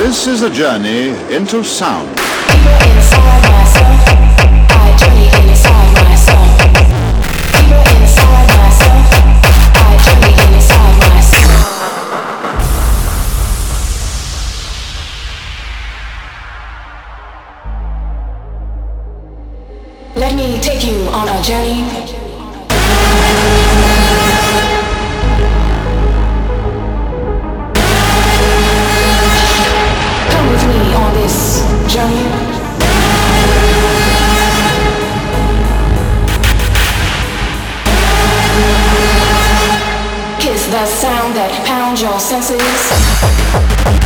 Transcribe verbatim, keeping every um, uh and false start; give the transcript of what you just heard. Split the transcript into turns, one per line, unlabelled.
This is a journey into sound.
Deeper inside myself, I journey inside myself. Deeper inside myself, I journey inside myself. Let me take you on a journey. Come with me on this journey. Kiss the sound that pounds your senses.